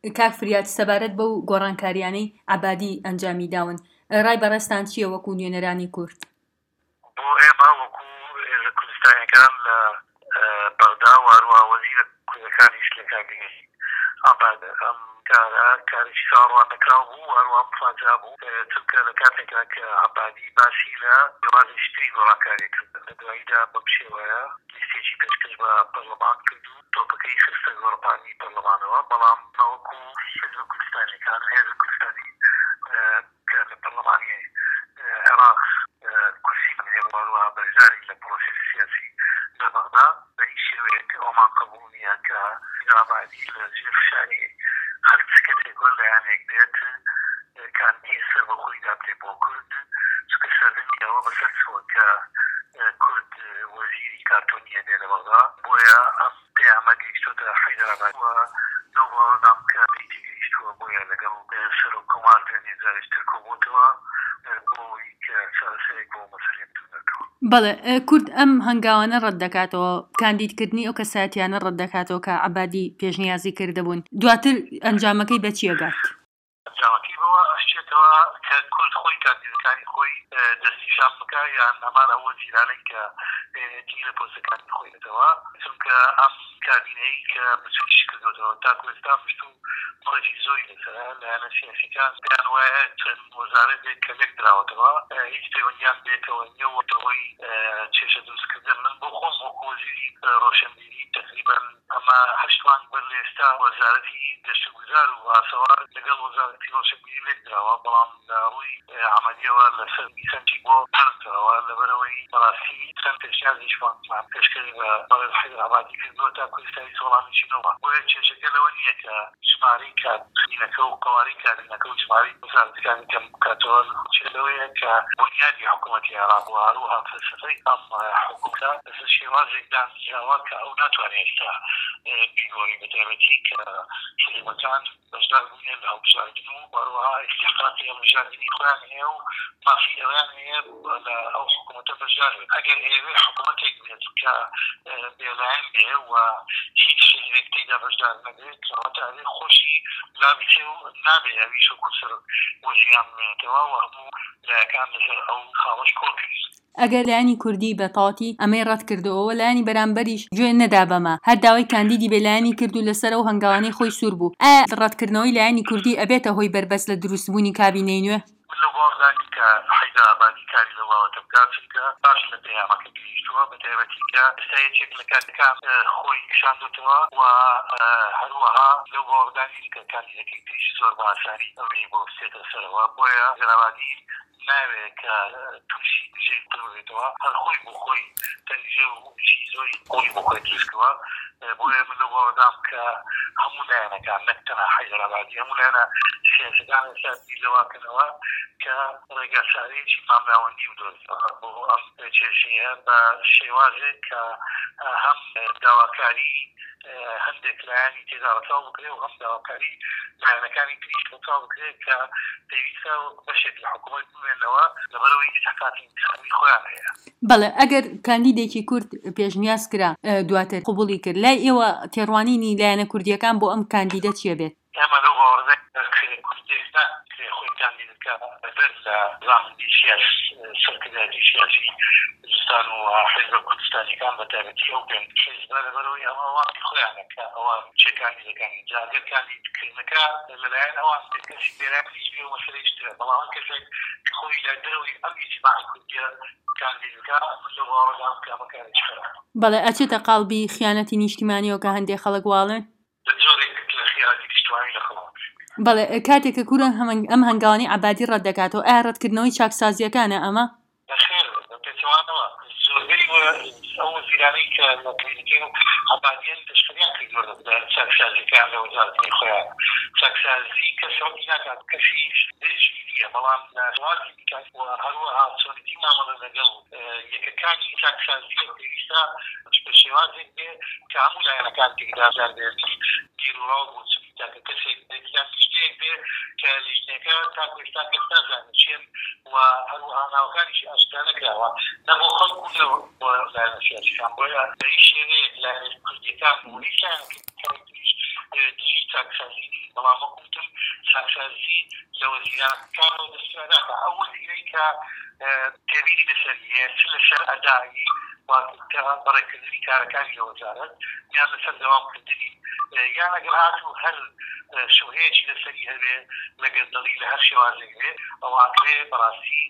کاک فریات سەبارەت بەو گۆڕانکاریانەی عەبادی ئەنجامی داون ڕای بەڕێستان چییە وەکو نوێنەرانی کورد؟ بۆ ئێمە وەکو هێزە کوردستانیەکان لە بەغدا و هەروەها وەزیرە کوردەکانیش لە کاردەگەری ئەم کارێکی ساڵوان نەکراو بوو هەروەها مفاجا بوو چونکە لە کاتێکا کە عەبادی باسی لە شێوازی شتری گۆڕانکاری کرد لە دواییدا بەم شێوەیە لیستێکی پێشکەش بە پەرلەمان کرد و تۆپەکەی خستە گۆڕپانی پەرلەمانەوە بەڵام وەکو هێزە کوردستانیەکان هێزە کوردستانی کە لە پەرلەمانی عێراق کورسی هێوەروە بەشداری لە پرۆسێسی سیاسی لە بەغدا بە هیچ شێوەیەک ئەومان قبوڵ نییە کە عەبادی لە ژێر فشاری هەر کەسێک لەلایەنێک بێت کاندی سەر بەخۆی دابێت بۆ کورد چونکە سەردەمیەوە بەسەر چووە کە کورد وەزیری کارتۆنیە بێ لە بەغدا بۆیە ئەم پەیامە گەیشتۆتە حەیدەراباد و لەو باوەڕدام کە بریتی گەیشتووە بۆیە لەگەڵ سەرۆکۆمار جارێک تر کۆبووتەوە بۆی کە چارەسەرێک بۆ مەسەلەی دەکەوە. بەڵێ کورد ئەم هەنگاوانە ڕەت دەکاتەوە کاندیدکردنی ئەو کەساتیانە ڕەت دەکاتەوە کە عەبادی پێشنیازی کردبوون دواتر ئەنجامەکەی بە چیەگات؟ ئەنجامەکەی بەوە ئەشتێتەوە کە کورد خۆی کاندیدەکانی خۆی دەستیشان بکە یان هەمان ئەو وەزیرانەی کە تی لە پۆستەکانی خۆیەتەوە چونکە ئەم کابینەی کە بچووکیش کردوێتەوە تاکو ئێستا پشت و بڕێکی زۆری لەسەرە لایەنە سیاسیەکان پێیان وایە چەند وەزارەتێک کە لێک دراوەتەوە هیچ پەیوەندیان بێتەوە نێوەتەوەی کێشە دروستکردن من بۆ خۆم وەکو وەزیری ڕۆشنبیری تقریبا ئەمە 8 مانگ بەر لە ئێستا وەزارەتی گەشتوگوزار و ئاسەوار لەگەڵ وەزارەتی ڕۆشنبیری لێک دراوە بەڵام لە ڕووی عەمەلیەوە لەسەر سەرنجی بۆ پەرتەوە لەبەرەوەی بەڕاستی چەند پێشنیازیشمان پێشکەری بە بەڕێز حەیدەرابادی کردووە تا کوردستانی سۆڵانیشینەوە بۆیە کێشەکە لەوە نییە کە ژمارەی کاتبینەکە و قەواری کابینەکە و ژمارەی وەزارەتەکانی کەم بکاتەوە لەوەیە کە بنیادی حکوومەتی عێراق و هەروەها فەلسەفەی ئەم حکوومەتە لەسەر شێوازێک دانراوە کە ئەو ناتوانێت ئێستا بیگۆڕی بەتایبەتی کە حکوومەتان بەشدار بوونێت لە هەڵبژاردن و هەروەها ئیستیقراقی هەڵبژاردنی خۆیان هەیە و مافی ئەویان هەیە لە ئەو حکوومەتە بەشدار بێت ئەگەر ئێوێ حکوومەتێک بێت کە بێلایەن بێ و هیچ شێوەیەکتێکدا بەشدار نەبێت کەواتە ئەوێ خۆشی لابچێ و نابێ ئەویش وەکو سەر وەزیران بمێنێتەوە و هەموو لایەکان لەسەر ئەو خاوەش کۆڵ کرد. ئەگەر لایەنی کوردی بەتاڵەتی ئەمەی ڕەت کردەوە لایەنی بەرامبەریش گوێ نەدا بەمە هەر داوای کاندیدی بێلایەنی کرد و لەسەر ئەو هەنگاوانەی خۆی سوور بوو ئایا ڕەتکردنەوەی لایەنی کوردی ئەبێتە هۆی بەربەست لە دروستبوونی کابینەی نوێ؟ لە باوەڕدانی کە حەیدەرابادی کاری لەوڵاتە بکات چونکە باش لە پەیامەکە گەیشتووە بەتایبەتی کە ئێستا یەکێک لە کاتەکان خۆی کشاندوتەوە و هەروەها لەو باوەڕدانی کە کاندیدەکەی تریش زۆر بە ئاسانی ئەوەی بۆ بچێتە سەرەوە بۆیە حەیدەرابادی ناوێت کە تووشی دژەی بێتەوە هەر خۆی بۆ خۆی تەنیژە و زۆری خۆی بۆ خۆی دروستکەوە بۆیە من لەو باوەڕدام کە هەموو لایەنەکان نەک تەنها حەیدەرابادی هەموو لایەنە سیاسەکان ئێستا بیرەواکەنەوە کە ڕێگەسارەیەکی مامناوەندی بدۆزێتەوە بۆ ئەم کێشەیە بە شێوازێک کە هەم داواکاری هەندێک لایەنی تێدا ڕەچاو بکرێت و هەم داواکاری لایەنەکانی تریش ڕەچاو بکرێت کە پێویستە بەشێک لە حکوومەت بمێنەوە لەبەرەوەی ئیسحاقاتی انتخابی خۆیان هەیە. بەڵێ ئەگەر کاندیدێکی کورد پێشنیاز کرا دواتر قبوڵی کرد لای ئێوە تێڕوانینی لایەنە کوردیەکان بۆ ئەم کاندیدە چیە بێت؟ ئێمە لەو باوەڕدەی کوردستان خۆی کاندیدەکە بەدەر لە زانیاری سەرکردایەتی سیاسی کوردستان و حیزب کوردستانیەکان بەتایبەتی ئەو پێن حیزبە لەبەرەوەی ئەمە واقعی خۆیانە کە ئەوە چێ کاندیدەکانی جاگەر کاندیدکردنەکە لەلایەن ئەوان کەسی بێران هیچ بێ و مەسەلەی شترە بەڵام هەر کەسێک خۆی لە دەرەوەی ئەم ئیجتیماعی کوردیە کاندیدەکە من لەو باوەڕدام کە ئەمە کارێکی خراپە. بەڵێ ئەچێتە قاڵبی خیانەتی نیشتیمانیەوە کە هەندێک خەڵک واڵێن؟ زۆرێک لە خیانەتی نیشتیمانی لە خەڵک. بەڵێ کاتێککە کورە ئەم هەنگاوانەی عەبادی ڕەت دەکاتەوە ئایا ڕەتکردنەوەی چاکسازیەکانە ئەمە؟ بەخێر پێچەوانەوە زۆربەی ئەو وەزیرانەی کە لە کلیدەکەی عەبادیان تشکیلیان کردووە چاکسازیەکان لە وەزارەتی خۆیان چاکسازی کە سەوتی ناکات کەسی دێژی نییە بەڵام لەوازی بکات و هەروەها چۆنیتی مامەڵە لەگەڵ یەکەکانی چاکسازی پێویستە بە شێوازێک بێ کە هەموو لایەنەکان تێکدار بێت دیر و ڕاو بۆ تاکە کەسێک بێتیان شتێک بێ کە لیژنەکە تاکو ئێستا کەس نازانێت چێن و هەروەها ناوەکانیشی ئاشکرا نەکراوە نە بۆ خەڵک و بۆ لایەنە سیاسیەکان بۆیە بە هیچ شێوەیەک لایەنە کوردیەکان و هیچ لایەنێک دژی چاکسازی بەڵام وەکوتم سەرشارژی لە وەزیرانەکانەوە دەستیاناکە ئەو وەزیرەی کە تێبینی لەسەریە چ لەسەر ئەدایی واتە بەڕێکردنی کارەکانی لە وەزارەت یان لەسەر دەوامکردنی یان ئەگەر هاتوو هەر شوهەیەکی لەسەری هەبێ لەگەردەڵی لە هەر شێوازێک هەبێ ئەوانێ بەڕاستی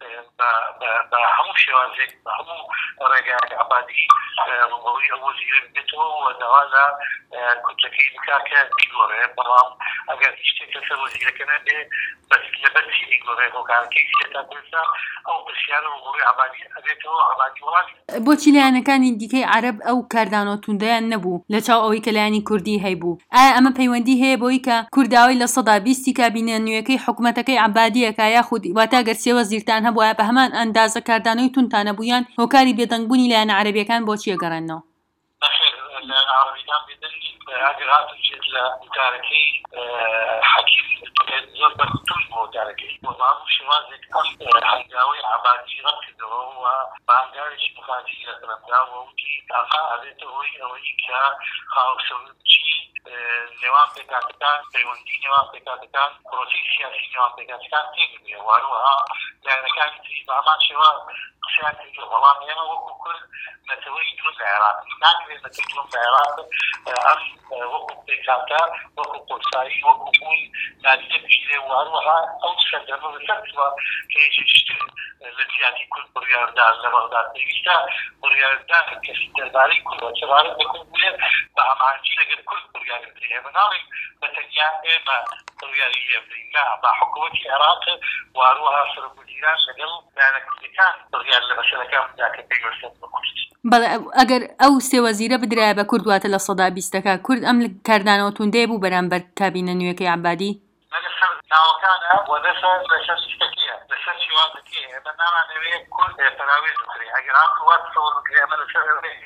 بە هەموو شێوازێک بە هەموو ڕێگای ئابادی ڕوبەڕووی ئەو وەزیرە بێتەوە و داوا لە کوتەکەی بکا کە بیگۆڕێ بەڵام ئەگەر شتێک لەسەر وەزیرەکە نەبێ لە بەرچی بیگۆڕێ هۆکارەکەی سێتا پێسا ئەو پرسیارە ڕوبەڕووی ئابادی ئەبێتەوە ئابادی وڵاتی. بۆچی لایەنەکانی دیکەی عەرەب ئەو کاردانەوە توندەیان نەبوو لە چاو ئەوەی کە لایەنی کوردی هەیبوو؟ ئایا ئەمە پەیوەندی هەیە بۆی کە کورداوی لە 20% کابینە نوێیەکەی حکوومەتەکەی عەبادیەکە یاخود واتە گەر سێ وەزیرتان هەبووە بە هەمان ئەندازە کاردانەوەی تونتانە بوویان هۆکاری بێدەنگبوونی لایەنە عەرەبیەکان بۆچی ئەگەڕێنەوە؟ لە عەرەبیەکان بێدەنگی ئەگەر هاتووچێت لە وتارەکەی حەکیم زۆر بەرتون بۆ وتارەکەی بۆ هەموو شێوازێک ئەم هەنگاوەی عەبادی ڕەت کردەوە و بە هەنگاوێکی مخالفی لەسەرمداوە وتی ئاخا ئەبێتە هۆی ئەوەی کە خاوسەوچی نێوان پێکاتەکان پەیوەندی نێوان پێکاتەکان پرۆسی سیاسی نێوان پێکاتەکان تێگەبێ وانوەها لایەنەکانی تری بە هەمان شێوە قسەیان کردووە بەڵام ئێمە وەکو کورد نەتەوەی دروست لە عێراق ناکرێت نەتەوەی دروست لە عێراق ئەم وەکو پێکاتە وەکو قۆسایی وەکو بوون نادیدە بگیرێ وانوەها ئەو سەردەمە بەسەرتوە کە هێشتر لە جیاتی کورد بڕیاردان لە بەغداد پێویستە بڕیاردان کەسی دەربارەی کورد چەبارەت بە کورد بێت بە هەمانجی لەگەر کورد بڕیاردرێ ئێمە ناڵێن بەتەنیا ئێمە بڕیاری لێ بدەین نا با حکوومەتی عێراق واروها سەرۆکوەزیران لەگەڵ لایەنەکردەکان بڕیار لە مەسەلەکان بدا کە پێویستە بە کورد. بەڵێ ئەگەر ئەو سێ وەزیرە بدرایە بە کورد واتە لە 20%ەکە کورد ئەم کاردانەوە توندەیە بوو بەرامبەر کابینە نوێیەکەی عەبادی؟ لەسەر ناوەکانە و لەسەر لیستەکەیە لەسەر شێوازەکەیە ئێمە نامانەوێت کورد پەراوێز بکرێ ئەگەر هاتووات سەوڵ بکرێ ئەمە لەسەر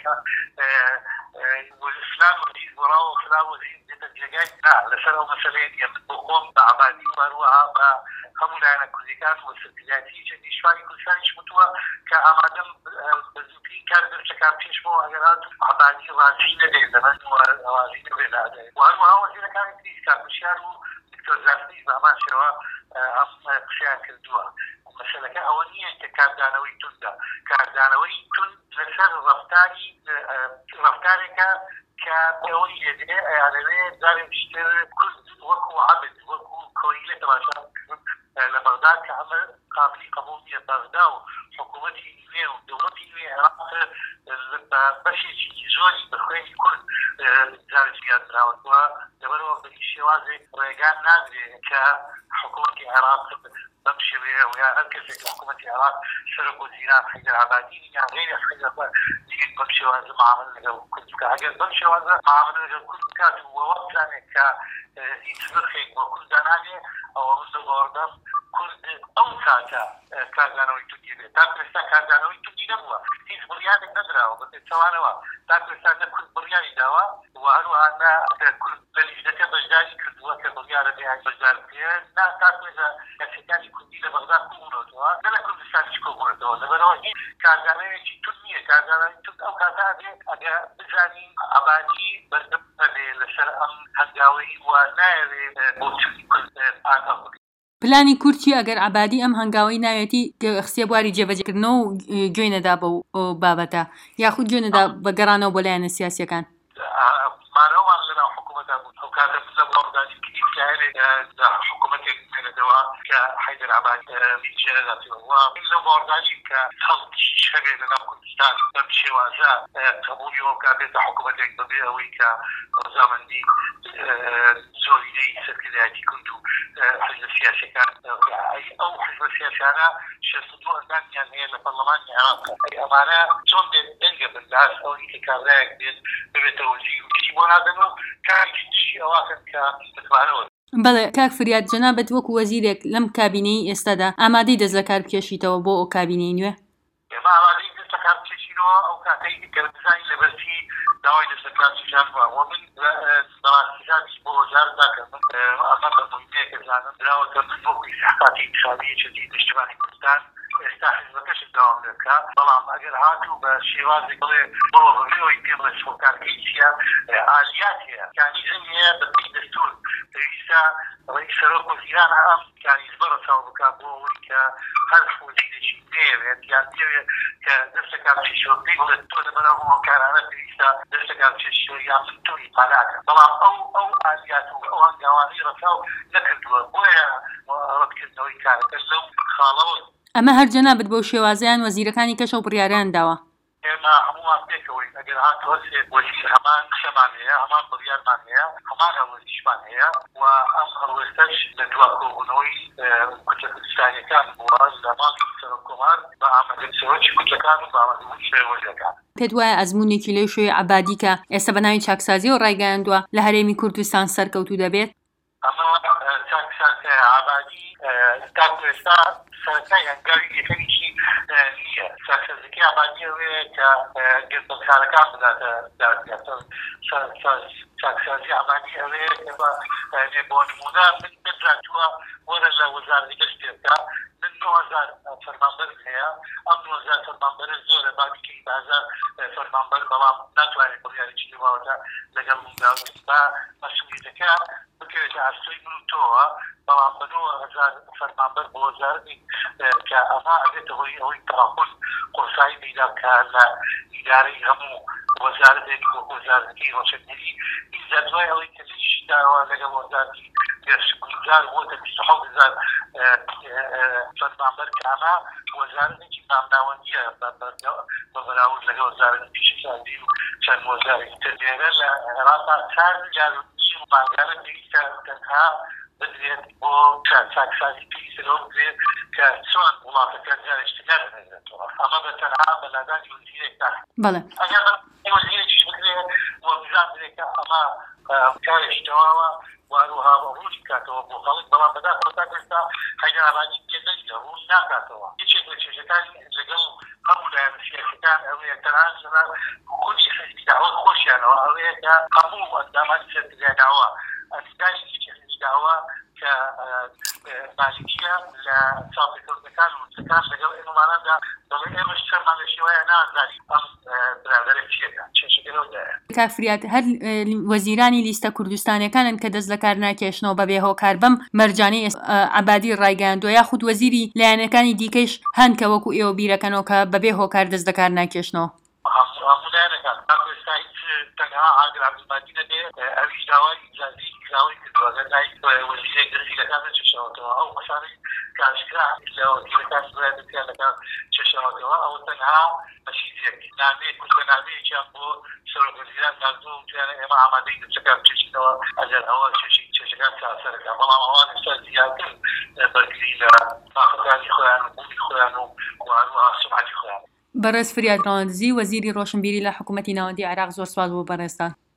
فلان وەزیر گۆڕاوە فلان وەزیر دێتە جێگای نا لەسەر ئەو مەسەلەیە نیە بۆ خۆم بە عەبادی وەروەها بە هەموو لایەنە کوردیەکان و سەرکردایەتی چەندی شوانی کوردستانیش وتووە کە ئامادەم بەزووترین کار دەرچەکان پێش بۆ ئەگەر هاتوو عەبادی ڕازی نەدەێت لەبەر ڕازی نەبێت نادەێت وەروەها وەزیرەکانی تریش کاکوشیار و زارفی بە هەمان شێوە ئەم قسەیان کردووە. مەسەلەکە ئەوە نییە کە کاردانەوەی توندە کاردانەوەی تند لەسەر ڕەفتارێکە کە ئەوەی لێدێ ئەیانەوێ جارێکتر کورد وەکو عەبد وەکو کۆیلە تەماشا لە بەغداد کە ئەمە قابلی قبوڵ نییە بەغدا و حکوومەتی نوێ و دەوڵەتی نوێ عێراق بە بەشێکی زۆری بەخوێنی کورد جارێکیان دراوەتەوە لەبەرەوە بە هیچ شێوازێک ڕێگان ناگرێت کە حکوومەتی عێراق بەم شێوەیە و یا هەر کەسێک لە حکوومەتی عێراق سەرۆکوەزیران حەیدەر عەبادی یان غەیری حەیدەر دیگە بەم شێوازە معاملە لەگەڵ کورد بکات ئەگەر بەم شێوازە معاملە لەگەڵ کورد بکات و وەڵامێک کە هیچ نرخێک بۆ کورددا نادێ ئەوە ڕۆژ باوەڕدەم کورد ئەو کاتە کاردانەوەی توندی بێت تا ئێستا کاردانەوەی توندی نەبووە هیچ بڕیارێک نەدراوە بە پێچەوانەوە تا ئێستا نە کورد بڕیاری داوە و هەروەها نە کورد لە لیژنەکە بەشداری کردووە کە بڕیارە بێ بەشدار بکرێت نا تا ئێستا کەسەکانی کوردی لە بەغداد کۆبوونەوەتەوە نە لە کوردستانیش کۆبوونەتەوە لەبەرەوە هیچ کاردانەوەیەکی توند نییە کاردانەوەی توند ئەو کاتە بێ ئەگەر بزانین عەبادی بەردەم بێ لەسەر ئەم هەنگاوەی و نایەوێ بۆ چوونی کورد ئاگام بکرێت. پلانی کورتی ئەگەر عەبادی ئەم هەنگاوەی ناوێتی قسێ بواری جێبەجێکردنەوە و گوێ نەدا بەو بابەتە یاخود گوێ نەدا بە گەڕانەوە بۆ لایەنە سیاسیەکان مانەوەمان لەناو حکوومەتدا بوو ئەو کاتە لە باوەڕدانی کلیت لە حکوومەتێک مێنێتەوە کە حەیدەر عەبادی هیچ نەداتەوە لەو باوەڕدانی کە خەڵکیش هەبێ لەناو کوردستان بەم شێوازە قبوڵیەوە کا بێتە حکوومەتێک بەبێ ئەوەی کە ڕەزامەندی زۆرینەی سەرکردایەتی کورد و حزب سیاسیەکان ئەو حزب سیاسیانە 62 ئەندامیان هەیە لە پەرلەمانی عێراق ئەمانە چۆن دەنگە بن لە ئەس ئەوەی کە کابرایەک بێت ببێتە وەزیر و هیچی بۆ نادەن و کارێکی دژی ئەواکەن کە بتوانەوە. بەڵێ کاک فریاد جەنابەت وەکو وەزیرێک لەم کابینەی ئێستادا ئامادەی دەست لە کار بکێشیتەوە بۆ ئەو کابینەی نوێ؟ ئێمە ئامادەی دەست لە کار بکێشینەوە ئەو کاتەی کە بزانین لەبەرچی داوای دەست لە کار سوژانوە و من بەڕاستیزانیش بۆ وەزارت داکەم ئەمە بە مهمەیە کە زانم دراوەکە من وەکو ئیسحاقاتی انتخابی جدید نیشتیمانی کوردستان ئێستا حیزبەکەش داوام دەکا بەڵام ئەگەر هاتوو بە شێوازێک بڵێ بۆ ڕێەوەی پێ بڵێ سۆکارگەی چیە ئالیات هەیە میکانیزم هەیە بەپێی دەستور پێویستە ڕئیس سەرۆک وەزیران ئەم میکانیزمە ڕەچاو بکات بۆ ئەوەی کە هەر وەزیرێکی نەیەوێت یان پێوێت کە دەستەکان پێشەوە پێی بڵێت تۆ لەبەرەو هۆکارانە پێویستە دەستەکان پێشەوە یان من تۆی پالاکە بەڵام ئەو ئالیات و ئەو هەنگاوانەی ڕەچاو نەکردووە بۆیە ڕەتکردنەوەی کارەکە لەو خاڵەوە ئەمە هەر جەنابەت بەو شێوازیان وەزیرەکانی کەشە و بڕیاریان داوە ئێمە هەمووان پێکەوەی ئەگەر هاتوەسێ وەزیر هەمان شەمان هەیە هەمان بڕیارمان هەیە هەمان هەڵوەستیشمان هەیە و ئەم هەڵوەستەش لە دوا کۆبوونەوەی کوچە کوردستانیەکان بووە لە ماڵی سەرۆکۆمار بە ئامادەکردنەوەی کوچەکان و بە ئامادەبوونی شێوەزەکان پێت وایە ئەزموونێکی لەو شوێ عەبادی کە ئێستا بە ناوی چاکسازیەوە ڕایگەیاندووە لە هەرێمی کوردستان سەرکەوتوو دەبێت ئەمە چاکسازی عەبادی تاکو ئێستا سەرەتای هەنگاوی یەکەمیشی نییە چاکسازیەکەی عەبادی ئەوەیە کە گردبەکارەکان بداتە دادگا چاکسازی عەبادی ئەوەیە کە بۆ نمونە من بدراتووە وەرە لە وەزارەتی گەشت پێبکە من 9000 فەرمانبەر هەیە ئەم 9000 فەرمانبەرە زۆرە بابیکەی 1000 فەرمانبەر بەڵام ناتوانێت بڕیارێکی لەواوەدا لەگەڵ منداڵی با مەسئولیەتەکە بکەوێتە ئاستۆی من و تۆوە بەڵام بە 9000 فەرمانبەر بۆ وەزارەتی کە ئەما ئەبێتە هۆی ئەوەی تەڕاکۆز قورسایی پیدا بکات لە ئیدارەی هەموو وەزارەتێک وەزارەتی ڕۆشنبیری ئیزا دوای ئەوەی کە لێشی داوە لەگەڵ وەزارەتی گەشتگوزار بۆتە 27000 فەرمانبەر کە ئەما وەزارەتێکی مامناوەندیە بە بەراورد لەگەڵ وەزارەتی پیشەسازی و چەند وەزارەتی تر لێرە لە عێراقا 4 جارنی و ماگارە پێویستە تەنها بدرێت بۆ چاکسازی پێویستەوە بدرێت کە چۆن وڵاتەکە جارشتگا دەنێتەوە ئەمە بە تەنها بە لادانی وەزیرێکدا بەڵێ ئەگەر وەزیرێکیش بکرێت بۆ بزان درێت کە ئەمە کارێکی تەواوە واروها ڕوونی کاتەوە بۆ خەڵک بەڵام بەدا خۆتان ئێستا حەیدەرابادی پێدەنگە ڕوون ناکاتەوە هیچێک لە چێژەکانی لەگەڵ هەموو لایەن سیاسەکان ئەوەیە تەنها لەنا خودی حزبی داوە خۆشیانەوە ئەوەیە کە هەموو ئەندامانی سەرکردای داوە ئەندامانی حزبی داوە کە مالکیە لە چاپێکەوتەکان و وچەکان لەگەڵ ئێمەمانەدا دەڵێ ئێمەش چەرمان لە شێوەیە نازانی ئەم برادەرە چیەکە چێژەکەەوەدایە کافریات هەر وەزیرانی لیستە کوردستانیەکانن کە دەست لە کار ناکێشنەوە بەبێ هۆکار بەم مەرجانەی عەبادی ڕایگەیاندووە یاخود وەزیری لایەنەکانی دیکەیش هەن کە وەکو ئێوە بیرەکەنەوە کە بەبێ هۆکار دەست لە کار ناکێشنەوە تەنها ئاگر عەبدولمەجید نەبێ ئەویش داوای ئیجازی کراوەی کردووە لای وەزیرێک دەستگیرەکان چێشەوەتەوە ئەو قسانەی کارشکرا لە وەزیرەکان دەستیان لەکار چێشەوەتەوە ئەو تەنها بەشیزێک نامەیەک کوردبەنامەیەکیان بۆ سەرۆک وەزیران ناردووە و توانە ئێمە ئامادەی دەچەکان بچێشینەوە ئەگەر ئەوە چێشەکان چاسەرەکە بەڵام ئەوان ئێستا زیاتر بەرگری لە باخەکانی خۆیان و بوونی خۆیان و هەروەها سومعەتی خۆیان بەڕێز فریاد ڕەواندزی وەزیری ڕۆشنبیری لە حکوومەتی ناوەندی عێراق زۆر سوپاس بۆ بەڕێستان